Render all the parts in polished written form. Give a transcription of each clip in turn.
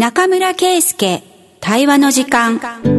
中村圭介対話の時間。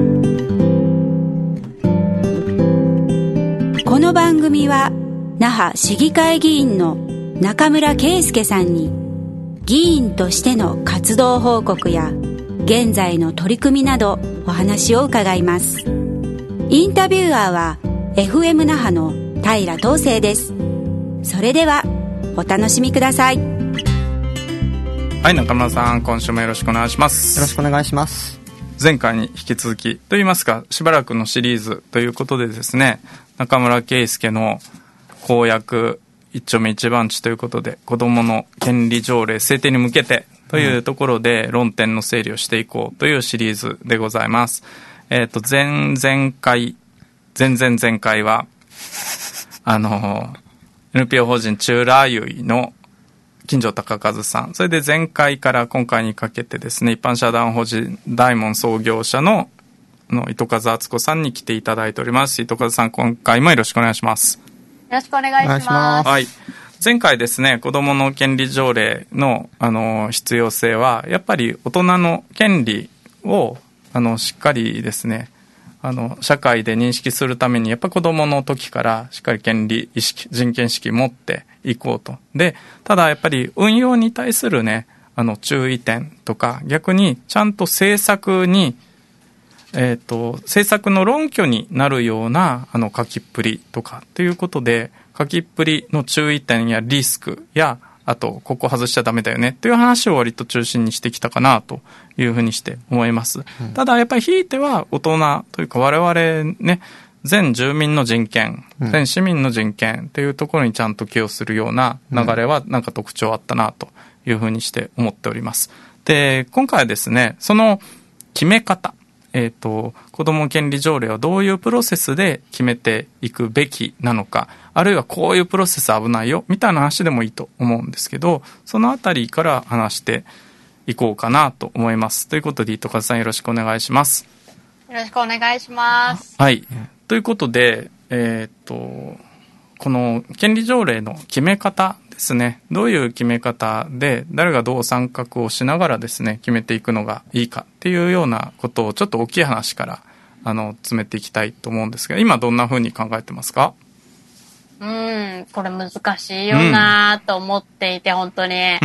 この番組は那覇市議会議員の中村圭介さんに議員としての活動報告や現在の取り組みなどお話を伺います。インタビュアーは FM 那覇の平東成です。それではお楽しみください。 はい、中村さん、今週もよろしくお願いします。 よろしくお願いします。 前回に引き続きといいますか、しばらくのシリーズということでですね、中村圭介の公約一丁目一番地ということで、子どもの権利条例制定に向けてというところで論点の整理をしていこうというシリーズでございます。前々回はNPO 法人チューラーユイの金城隆和さん、それで前回から今回にかけてですね、一般社団法人大門創業者の糸数敦子さんに来ていただいております。糸数さん、今回もよろしくお願いします。 よろしくお願いします。 はい。前回ですね、子どもの権利条例の必要性はやっぱり大人の権利をしっかりですね、社会で認識するためにやっぱ子どもの時からしっかり権利意識、人権意識持っていこうと。で、ただやっぱり運用に対するね、注意点とか、逆にちゃんと政策に政策の論拠になるような書きっぷりとかということで、書きっぷりの注意点やリスクや、あとここ外しちゃダメだよねっていう話を割と中心にしてきたかなというふうにして思います。ただやっぱりひいては大人というか我々ね、全住民の人権、全市民の人権っていうところにちゃんと寄与するような流れはなんか特徴あったなというふうにして思っております。で、今回はですね、その決め方、子ども権利条例はどういうプロセスで決めていくべきなのか、あるいはこういうプロセス危ないよみたいな話でもいいと思うんですけど、そのあたりから話していこうかなと思います。ということで、糸数さん、よろしくお願いします。 よろしくお願いします。 はい。ということで、この権利条例の決め方ですね、どういう決め方で誰がどう参画をしながらですね決めていくのがいいかっていうようなことをちょっと大きい話から詰めていきたいと思うんですが、今どんな風に考えてますか？ これ難しいよなと思っていて、本当に。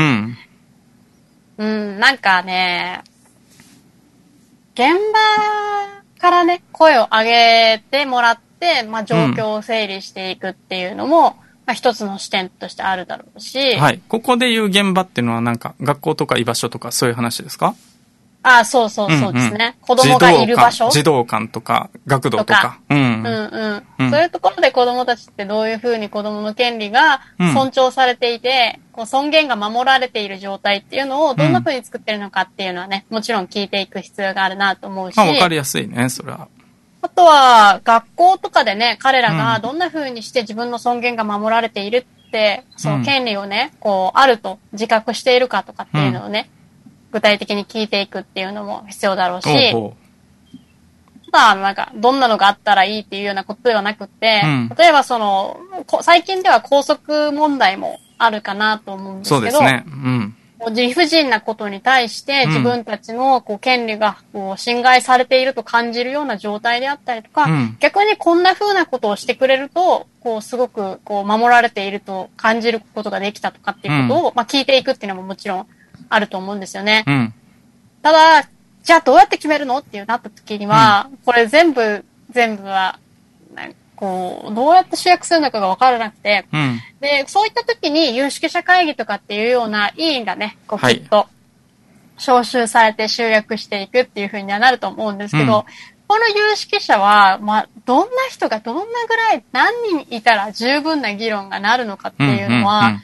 なんかね、現場からね、声を上げてもらって、状況を整理していくっていうのも、一つの視点としてあるだろうし。 はい。ここでいう現場っていうのはなんか学校とか居場所とかそういう話ですか？ そうですね。子供がいる場所。 児童館とか学童とか。 そういうところで子供たちってどういうふうに子供の権利が尊重されていて、尊厳が守られている状態っていうのをどんなふうに作ってるのかっていうのはね、もちろん聞いていく必要があるなと思うし。 わかりやすいね、それは。 あとは、学校とかでね、彼らがどんな風にして自分の尊厳が守られているって、その権利をね、あると自覚しているかとかっていうのをね、具体的に聞いていくっていうのも必要だろうし、ただ、なんか、どんなのがあったらいいっていうようなことではなくって、例えば最近では校則問題もあるかなと思うんですけど、 そうですね。 理不尽なことに対して自分たちの権利が侵害されていると感じるような状態であったりとか、逆にこんな風なことをしてくれると、すごく守られていると感じることができたとかっていうことを、聞いていくっていうのももちろんあると思うんですよね。ただ、じゃあどうやって決めるのってなった時には、これ全部は、どうやって集約するのかが分からなくて、で、そういった時に有識者会議とかっていうような委員がね、きっと招集されて集約していくっていう風にはなると思うんですけど、この有識者は、どんな人がどんなぐらい何人いたら十分な議論がなるのかっていうのは、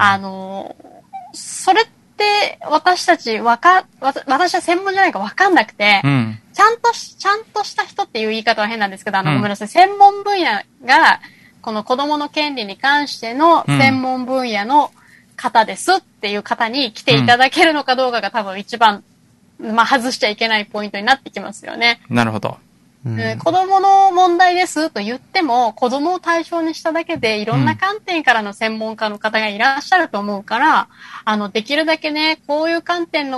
それって私は専門じゃないか分かんなくて、ちゃんとした人っていう言い方は変なんですけど、ごめんなさい、専門分野が、この子供の権利に関しての専門分野の方ですっていう方に来ていただけるのかどうかが多分一番、外しちゃいけないポイントになってきますよね。 なるほど。 子供の問題ですと言っても、子供を対象にしただけでいろんな観点からの専門家の方がいらっしゃると思うから、できるだけね、こういう観点の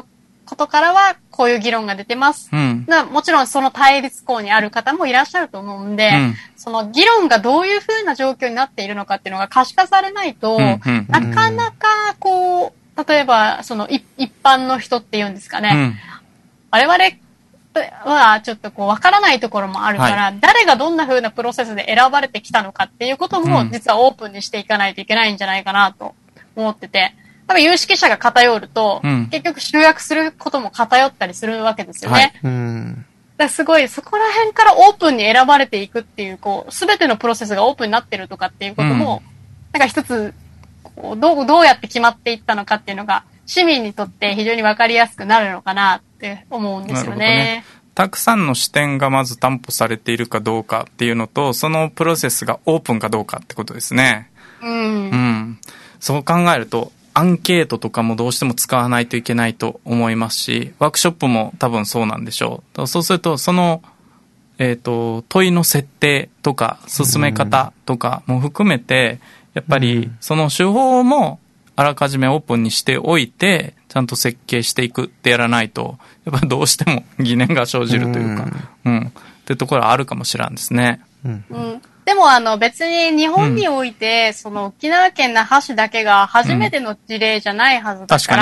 ことからは、こういう議論が出てます。もちろんその対立校にある方もいらっしゃると思うんで、その議論がどういうふうな状況になっているのかっていうのが可視化されないと、なかなかこう、例えば、その一般の人っていうんですかね、我々はちょっとこう分からないところもあるから、誰がどんな風なプロセスで選ばれてきたのかっていうことも、実はオープンにしていかないといけないんじゃないかなと思ってて、多分有識者が偏ると、結局集約することも偏ったりするわけですよね。だからすごい、そこら辺からオープンに選ばれていくっていう、こう、すべてのプロセスがオープンになってるとかっていうことも、なんか一つ、こう、どうやって決まっていったのかっていうのが、市民にとって非常にわかりやすくなるのかなって思うんですよね。 たくさんの視点がまず担保されているかどうかっていうのと、そのプロセスがオープンかどうかってことですね。そう考えると、アンケートとかもどうしても使わないといけないと思いますし、ワークショップも多分そうなんでしょう。そうすると、その、問いの設定とか、進め方とかも含めて、やっぱり、その手法もあらかじめオープンにしておいて、ちゃんと設計していくってやらないと、やっぱどうしても疑念が生じるというか、ってところはあるかもしれんですね。 でも別に日本において、その沖縄県那覇市だけが初めての事例じゃないはずだから、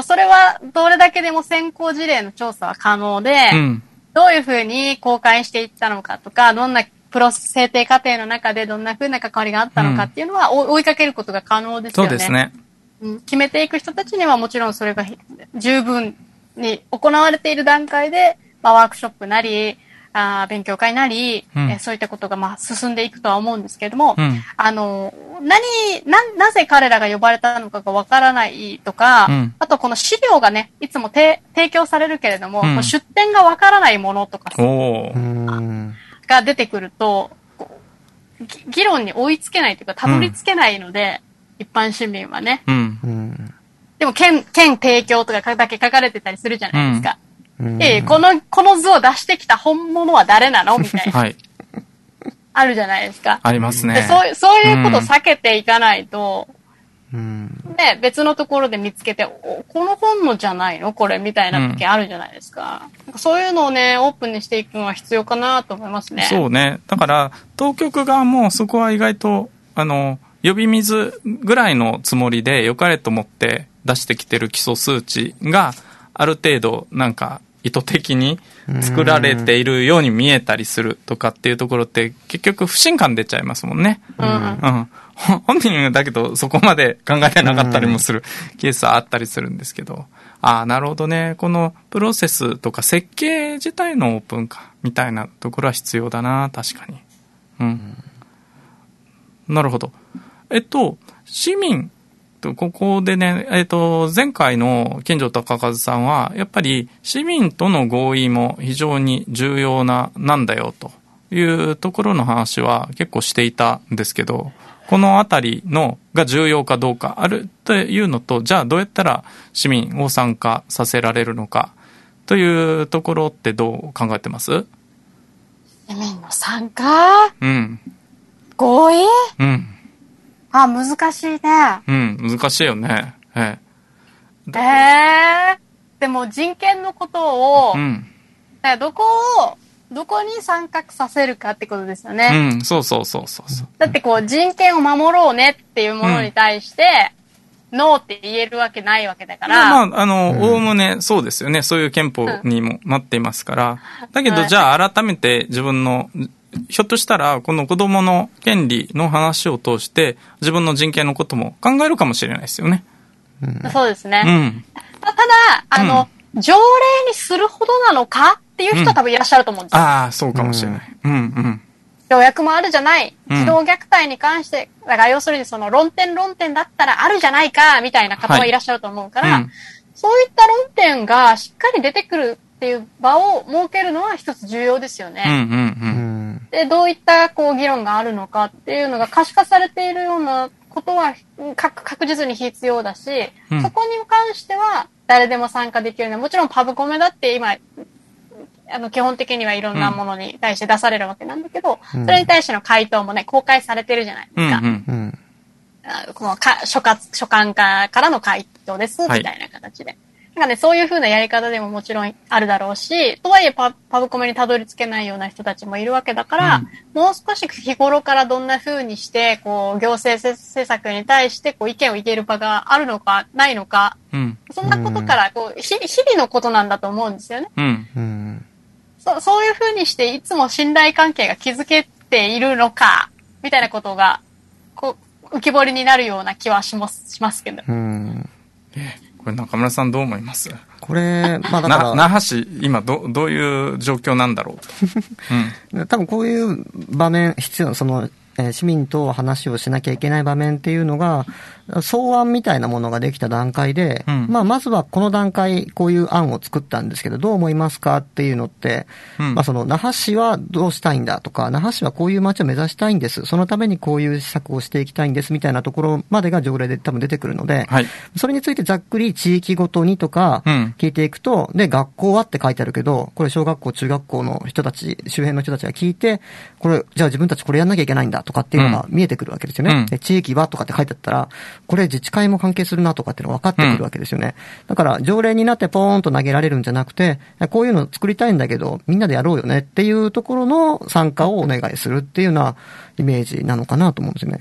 それはどれだけでも先行事例の調査は可能で、どういうふうに公開していったのかとか、どんなプロ制定過程の中でどんなふうな関わりがあったのかっていうのは追いかけることが可能ですよね。 そうですね。 決めていく人たちにはもちろんそれが十分に行われている段階で、ワークショップなり、勉強会なり、そういったことが進んでいくとは思うんですけれども、なぜ彼らが呼ばれたのかがわからないとか、あとこの資料がね、いつも提供されるけれども、出典がわからないものとかが出てくると、議論に追いつけないというか、たどり着けないので、一般市民はね。でも、県提供とかだけ書かれてたりするじゃないですか。この図を出してきた本物は誰なのみたいな。あるじゃないですか。 ありますね。 そういうことを避けていかないと、ね、別のところで見つけて、この本のじゃないのこれみたいな時あるじゃないですか。そういうのをね、オープンにしていくのは必要かなと思いますね。 そうね。だから、当局側もそこは意外と、呼び水ぐらいのつもりで良かれと思って出してきてる基礎数値がある程度なんか意図的に作られているように見えたりするとかっていうところって結局不信感出ちゃいますもんね。本人だけどそこまで考えてなかったりもするケースはあったりするんですけど、なるほどね。このプロセスとか設計自体のオープン化みたいなところは必要だな、確かに。なるほど。市民と、ここでね、前回の金城孝和さんは、やっぱり市民との合意も非常に重要なんだよというところの話は結構していたんですけど、このあたりが重要かどうかあるというのと、じゃあどうやったら市民を参加させられるのかというところってどう考えてます？ 市民の参加？合意？難しいね。 難しいよね。 でも人権のことを、どこに参画させるかってことですよね。 そう。 だって人権を守ろうねっていうものに対して、ノーって言えるわけないわけだから。 おおむねそうですよね。そういう憲法にもなっていますから。だけど、じゃあ改めて自分の、ひょっとしたら、この子供の権利の話を通して、自分の人権のことも考えるかもしれないですよね。 そうですね。ただ、条例にするほどなのかっていう人は多分いらっしゃると思うんですよ。 そうかもしれない。 条約もあるじゃない。児童虐待に関して、だから要するにその論点だったらあるじゃないか、みたいな方はいらっしゃると思うから、そういった論点がしっかり出てくるっていう場を設けるのは一つ重要ですよね。で、どういった議論があるのかっていうのが可視化されているようなことは確実に必要だし、そこに関しては誰でも参加できるような、もちろんパブコメだって今、基本的にはいろんなものに対して出されるわけなんだけど、それに対しての回答もね、公開されてるじゃないですか。この書簡からの回答です、みたいな形で。 なんかね、そういう風なやり方でももちろんあるだろうし、とはいえパブコメにたどり着けないような人たちもいるわけだから、もう少し日頃からどんな風にして、こう、行政施策に対して、こう、意見を言える場があるのか、ないのか、そんなことから、こう、日々のことなんだと思うんですよね。そういう風にして、いつも信頼関係が築けているのか、みたいなことが、こう、浮き彫りになるような気はしますけど。 これ中村さんどう思います？ これ、まあだから那覇市今どういう状況なんだろうと、 多分こういう場面必要、その市民と話をしなきゃいけない場面っていうのが、草案みたいなものができた段階で、まずはこの段階、こういう案を作ったんですけど、どう思いますかっていうのって、その那覇市はどうしたいんだとか、那覇市はこういう街を目指したいんです。そのためにこういう施策をしていきたいんですみたいなところまでが条例で多分出てくるので、それについてざっくり地域ごとにとか聞いていくと、で、学校はって書いてあるけど、これ小学校、中学校の人たち、周辺の人たちが聞いて、これ、じゃあ自分たちこれやんなきゃいけないんだとかっていうのが見えてくるわけですよね。で、地域はとかって書いてあったら、これ自治会も関係するなとかっていうのが分かってくるわけですよね。だから条例になってポーンと投げられるんじゃなくて、こういうの作りたいんだけど、みんなでやろうよねっていうところの参加をお願いするっていうようなイメージなのかなと思うんですよね。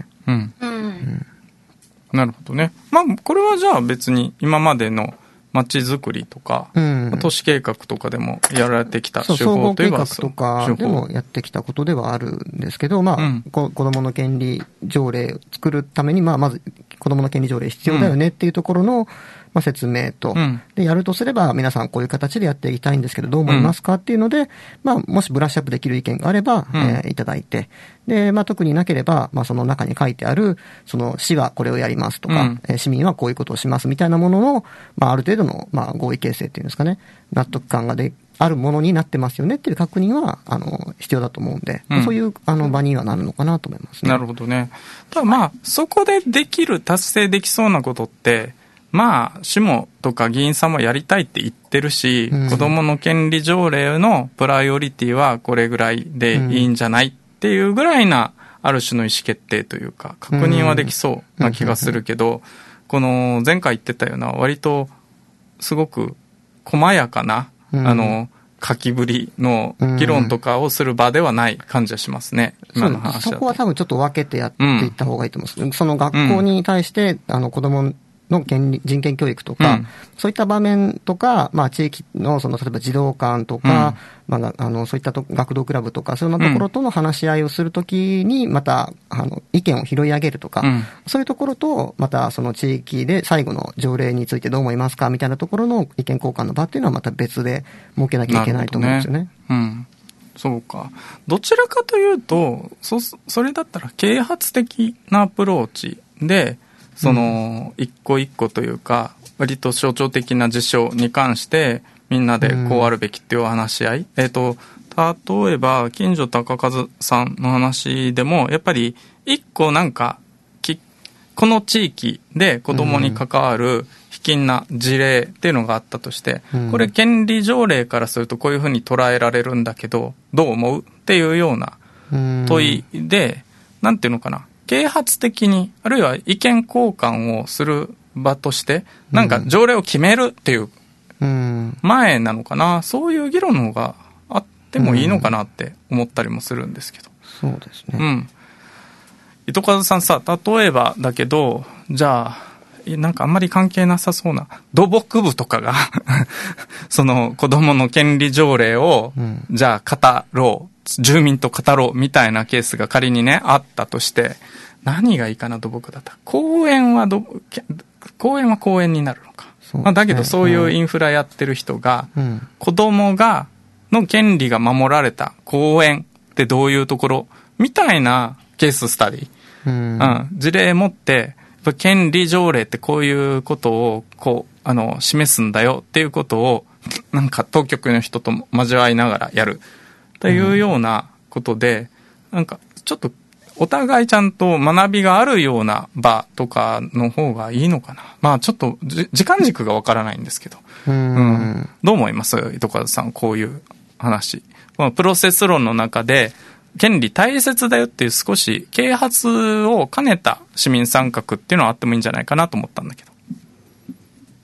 なるほどね。まあ、これはじゃあ別に今までの街づくりとか、都市計画とかでもやられてきた手法といえば、 総合計画とかでもやってきたことではあるんですけど、まあ、子供の権利条例を作るために、まず子供の権利条例必要だよねっていうところの、説明と、で、やるとすれば皆さんこういう形でやっていきたいんですけど、どう思いますかっていうので、もしブラッシュアップできる意見があれば、いただいて、で、特になければ、その中に書いてある、その市はこれをやりますとか、市民はこういうことをしますみたいなものの、ある程度の、合意形成っていうんですかね、納得感があるものになってますよねっていう確認は、必要だと思うんで、そういう、場にはなるのかなと思いますね。 なるほどね。ただそこで達成できそうなことって、市もとか議員さんもやりたいって言ってるし、子どもの権利条例のプライオリティはこれぐらいでいいんじゃないっていうぐらいな、ある種の意思決定というか、確認はできそうな気がするけど、この前回言ってたような、割とすごく細やかな、書きぶりの議論とかをする場ではない感じはしますね、今の話だと。 そこは多分ちょっと分けてやっていった方がいいと思います。その学校に対して、子供の人権教育とか、そういった場面とか、地域の例えば児童館とか、そういった学童クラブとか、そういうところとの話し合いをするときに、また、意見を拾い上げるとか、そういうところと、またその地域で最後の条例についてどう思いますかみたいなところの意見交換の場っていうのはまた別で設けなきゃいけないと思うんですよね。 そうか。どちらかというと、それだったら啓発的なアプローチで、一個一個というか、割と象徴的な事象に関して、みんなでこうあるべきっていうお話し合い。例えば、近所高和さんの話でも、やっぱり、一個この地域で子供に関わる卑近な事例っていうのがあったとして、これ権利条例からするとこういうふうに捉えられるんだけど、どう思うっていうような問いで、なんていうのかな。啓発的に、あるいは意見交換をする場として、条例を決めるっていう前なのかな、そういう議論の方があってもいいのかなって思ったりもするんですけど。 そうですね。 糸数さんさ、例えばだけど、じゃあ、あんまり関係なさそうな土木部とかがその子供の権利条例を、じゃあ語ろう、住民と語ろうみたいなケースが仮にねあったとして、何がいいかな、土木だったら公園は公園になるのか、だけどそういうインフラやってる人が、子供の権利が守られた公園ってどういうところみたいなケーススタディ、事例持って権利条例ってこういうことを示すんだよっていうことを当局の人と交わりながらやるというようなことで、ちょっとお互いちゃんと学びがあるような場とかの方がいいのかな。ちょっと時間軸がわからないんですけど、どう思います糸数さん、こういう話。このプロセス論の中で権利大切だよっていう少し啓発を兼ねた市民参画っていうのはあってもいいんじゃないかなと思ったんだけど。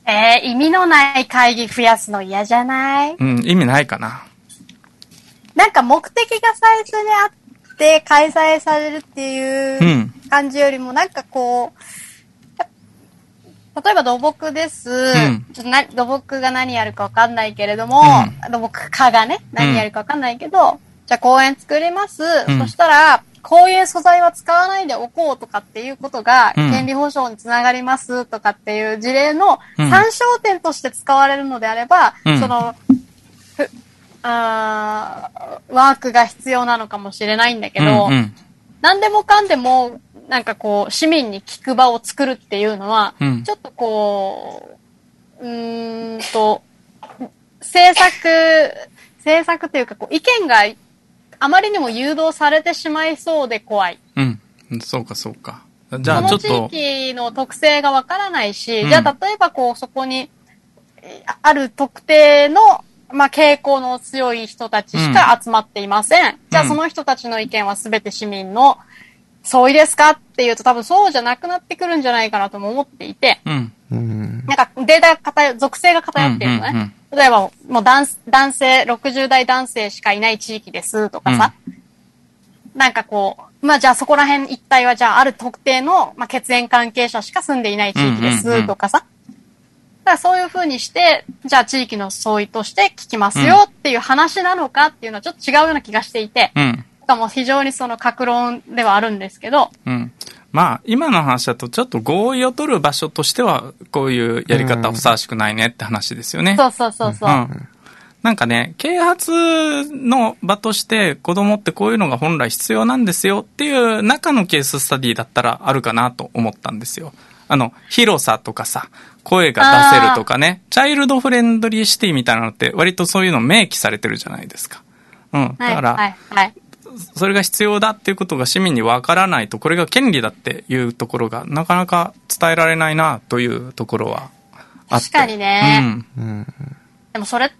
意味のない会議増やすの嫌じゃない？ うん、意味ないかな。 なんか目的が最初にあって開催されるっていう感じよりも、なんかこう、例えば土木です。土木が何やるかわかんないけれども、土木家がね、何やるかわかんないけど、じゃあ公園作ります。そしたら、こういう素材は使わないでおこうとかっていうことが、権利保障につながりますとかっていう事例の参照点として使われるのであれば、その、ワークが必要なのかもしれないんだけど、何でもかんでも、なんかこう、市民に聞く場を作るっていうのは、ちょっとこう、政策というか、こう、意見があまりにも誘導されてしまいそうで怖い。 そうかそうか。じゃあちょっと。 その地域の特性がわからないし、じゃあ例えばこう、そこに、ある特定の、傾向の強い人たちしか集まっていません。じゃあその人たちの意見は全て市民の相違ですかっていうと多分そうじゃなくなってくるんじゃないかなとも思っていて、なんかデータ属性が偏っているのね。例えばもう男性、60代男性しかいない地域ですとかさ、なんかこう、じゃあそこら辺一帯はじゃあある特定の、血縁関係者しか住んでいない地域ですとかさ、だからそういう風にして、じゃあ地域の相違として聞きますよっていう話なのかっていうのはちょっと違うような気がしていて、しかも非常にその各論ではあるんですけど、 今の話だとちょっと合意を取る場所としてはこういうやり方はふさわしくないねって話ですよね。 そう。 なんかね、啓発の場として子供ってこういうのが本来必要なんですよっていう中のケーススタディだったらあるかなと思ったんですよ。広さとかさ、声が出せるとかね、チャイルドフレンドリーシティみたいなのって割とそういうの明記されてるじゃないですか。だから、それが必要だっていうことが市民にわからないと、これが権利だっていうところがなかなか伝えられないなというところはあって。 確かにね。でもそれって、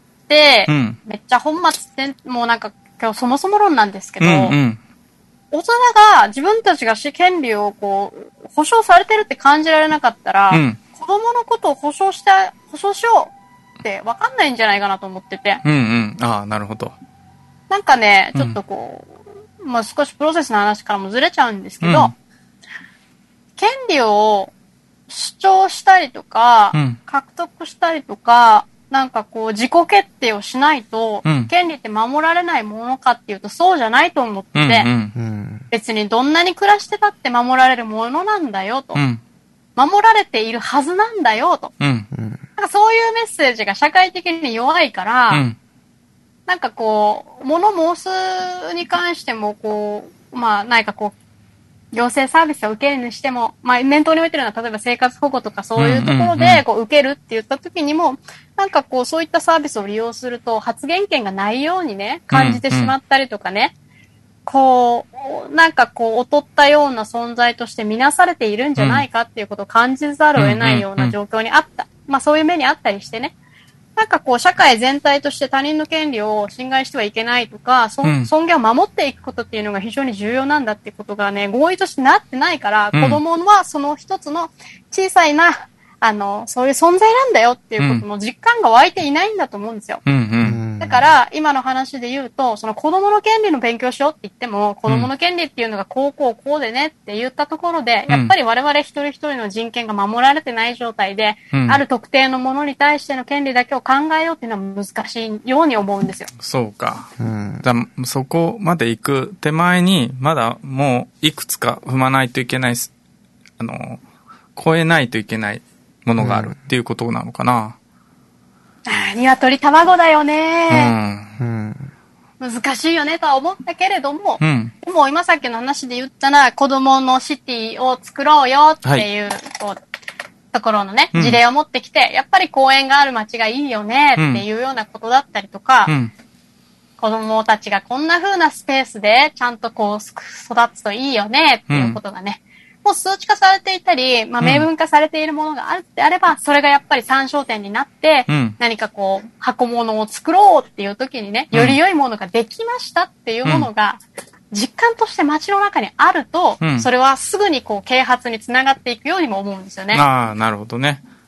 めっちゃ本末って、もうなんか今日そもそも論なんですけど、大人が自分たちが権利をこう、保障されてるって感じられなかったら、子供のことを保障しようって分かんないんじゃないかなと思ってて。 なるほど。 なんかね、ちょっとこう、少しプロセスの話からもずれちゃうんですけど、権利を主張したりとか、獲得したりとか、なんかこう自己決定をしないと、権利って守られないものかっていうとそうじゃないと思ってて、別にどんなに暮らしてたって守られるものなんだよと、守られているはずなんだよと、なんかそういうメッセージが社会的に弱いから、なんかこう、物申すに関してもこう、何かこう、行政サービスを受けるにしても、念頭に置いてるのは、例えば生活保護とかそういうところで、こう、受けるって言った時にも、なんかこう、そういったサービスを利用すると、発言権がないようにね、感じてしまったりとかね、こう、なんかこう、劣ったような存在として見なされているんじゃないかっていうことを感じざるを得ないような状況にあった。そういう目にあったりしてね。なんかこう、社会全体として他人の権利を侵害してはいけないとか、尊厳を守っていくことっていうのが非常に重要なんだっていうことがね、合意としてなってないから、子供はその一つの小さいな、そういう存在なんだよっていうことの実感が湧いていないんだと思うんですよ。だから、今の話で言うと、その子供の権利の勉強しようって言っても、子供の権利っていうのがこうでねって言ったところで、やっぱり我々一人一人の人権が守られてない状態で、ある特定のものに対しての権利だけを考えようっていうのは難しいように思うんですよ。 そうか。そこまで行く手前に、まだもういくつか踏まないといけない、超えないといけないものがあるっていうことなのかな。 鶏卵だよね、難しいよねとは思ったけれども、でも今さっきの話で言ったら、子供のシティを作ろうよっていう、ところのね、事例を持ってきて、やっぱり公園がある街がいいよねっていうようなことだったりとか、子供たちがこんな風なスペースでちゃんとこう育つといいよねっていうことがね、もう数値化されていたり、明文化されているものがあるってあれば、それがやっぱり参照点になって、何かこう、箱物を作ろうっていう時にね、より良いものができましたっていうものが、実感として街の中にあると、それはすぐにこう、啓発につながっていくようにも思うんですよね。 なるほどね。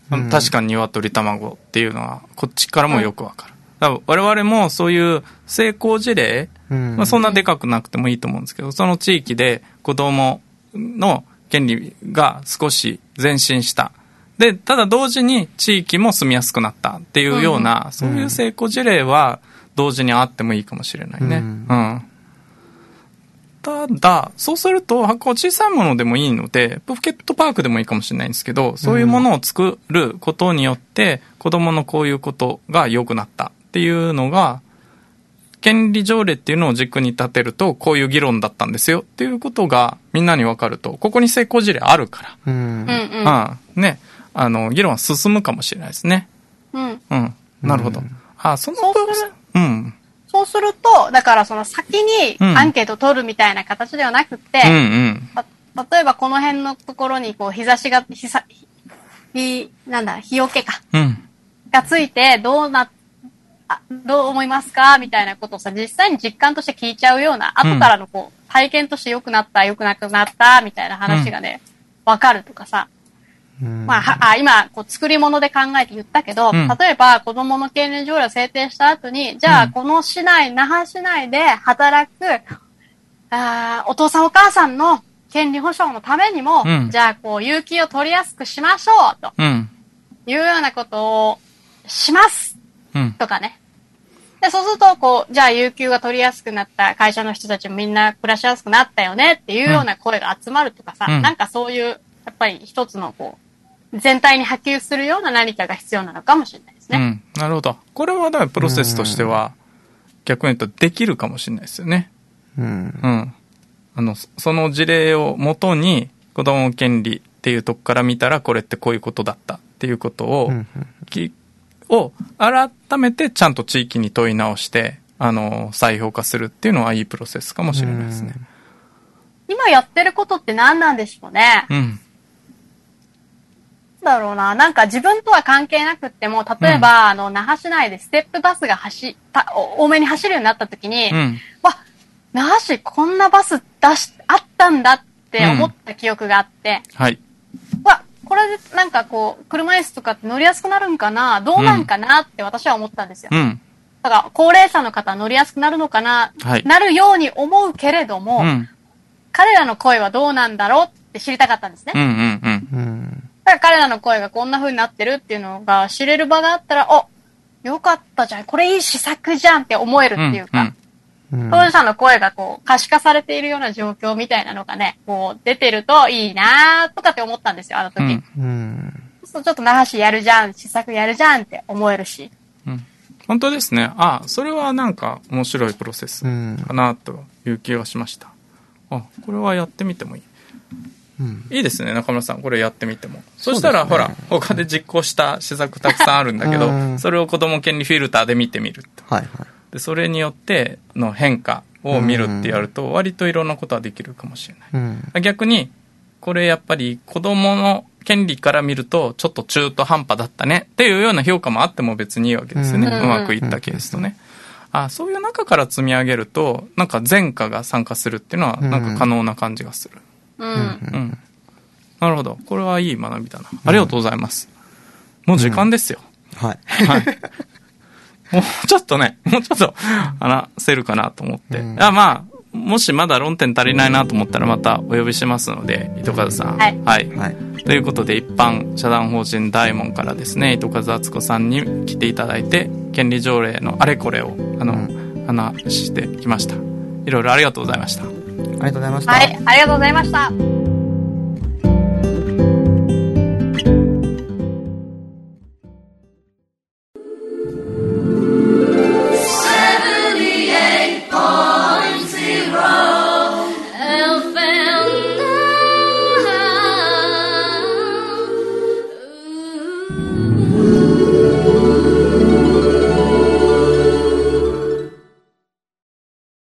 確かに鶏卵っていうのはこっちからもよくわかる。だから我々もそういう成功事例、そんなでかくなくてもいいと思うんですけど、その地域で子供の権利が少し前進した。で、ただ同時に地域も住みやすくなったっていうような、そういう成功事例は同時にあってもいいかもしれないね。ただ、そうすると、小さいものでもいいので、ポケットパークでもいいかもしれないんですけど、そういうものを作ることによって、子供のこういうことが良くなったっていうのが、権利条例っていうのを軸に立てると、こういう議論だったんですよっていうことがみんなに分かると、ここに成功事例あるから、ね、議論は進むかもしれないですね。なるほど。 そうすると、だからその先にアンケート取るみたいな形ではなくて、例えばこの辺のところにこう日よけか、がついてどう思いますかみたいなことをさ、実際に実感として聞いちゃうような、後からのこう体験として良くなった、良くなくなったみたいな話がね、わかるとかさ、今、作り物で考えて言ったけど、例えば子供の権利条例を制定した後に、じゃあこの那覇市内で働く、お父さんお母さんの権利保障のためにも、じゃあ有給を取りやすくしましょう、というようなことをします、とかね。で、そうすると、じゃあ有給が取りやすくなった会社の人たちもみんな暮らしやすくなったよねっていうような声が集まるとかさ、なんかそういう、やっぱり一つの全体に波及するような何かが必要なのかもしれないですね。 なるほど。これはだからプロセスとしては逆に言うとできるかもしれないですよね。その事例をもとに子ども権利っていうとこから見たらこれってこういうことだったっていうことを、改めてちゃんと地域に問い直して再評価するっていうのはいいプロセスかもしれないですね。 今やってることって何なんでしょうね。だろうな。なんか自分とは関係なくっても、例えば、那覇市内でステップバスが多めに走るようになった時に、那覇市こんなバスあったんだって思った記憶があって、これでなんか車椅子とかって乗りやすくなるんかな、どうなんかなって私は思ったんですよ。だから、高齢者の方は乗りやすくなるのかな、なるように思うけれども、彼らの声はどうなんだろうって知りたかったんですね。だから彼らの声がこんな風になってるっていうのが知れる場があったら、よかったじゃん、これいい施策じゃんって思えるっていうか、当事者の声が可視化されているような状況みたいなのがね、出てるといいなとかって思ったんですよ、あの時。そうちょっと那覇市やるじゃん、施策やるじゃんって思えるし。 本当ですね。それはなんか面白いプロセスかなという気がしました。これはやってみてもいい。いいですね、中村さん、これやってみても。そしたら、ほら、他で実行した施策たくさんあるんだけど、それを子ども権利フィルターで見てみると。でそれによっての変化を見るってやると、割といろんなことはできるかもしれない。逆に、これやっぱり子どもの権利から見ると、ちょっと中途半端だったねっていうような評価もあっても別にいいわけですよね。うまくいったケースとね。そういう中から積み上げると、なんか全家が参加するっていうのは、なんか可能な感じがする。なるほど。これはいい学びだな。ありがとうございます。もう時間ですよ。もうちょっと話せるかなと思って。もしまだ論点足りないなと思ったらまたお呼びしますので、糸数さん。ということで、一般社団法人大門からですね、糸数敦子さんに来ていただいて、権利条例のあれこれを、話してきました。いろいろありがとうございました。 ありがとうございました。 ありがとうございました。